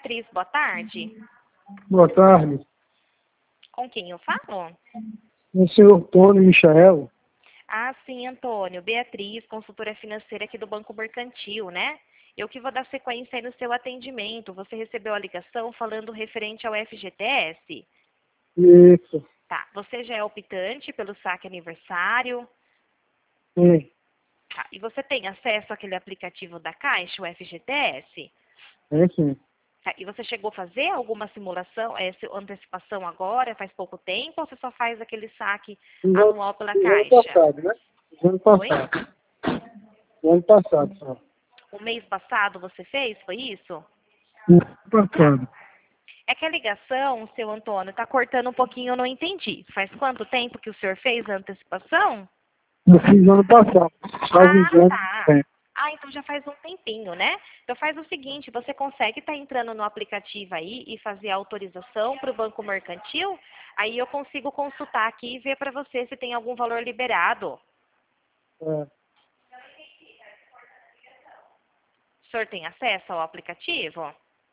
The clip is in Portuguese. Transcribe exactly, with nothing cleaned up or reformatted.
Beatriz, boa tarde. Boa tarde. Com quem eu falo? O senhor Antônio Michael. Ah, sim, Antônio. Beatriz, consultora financeira aqui do Banco Mercantil, né? Eu que vou dar sequência aí no seu atendimento. Você recebeu a ligação falando referente ao F G T S? Isso. Tá. Você já é optante pelo saque aniversário? Sim. Tá. E você tem acesso àquele aplicativo da Caixa, o F G T S? É sim. Tá. E você chegou a fazer alguma simulação, essa antecipação agora, faz pouco tempo, ou você só faz aquele saque No anual pela ano Caixa? passado, né? No ano Oi? passado. No ano passado, só. O mês passado você fez, foi isso? No ano Tá. passado. É que a ligação, seu Antônio, tá cortando um pouquinho, eu não entendi. Faz quanto tempo que o senhor fez a antecipação? Eu fiz no ano passado. Faz uns Ah, anos. tá. É. Ah, então já faz um tempinho, né? Então faz o seguinte, você consegue estar entrando no aplicativo aí e fazer a autorização para o Banco Mercantil? Aí eu consigo consultar aqui e ver para você se tem algum valor liberado. É. O senhor tem acesso ao aplicativo?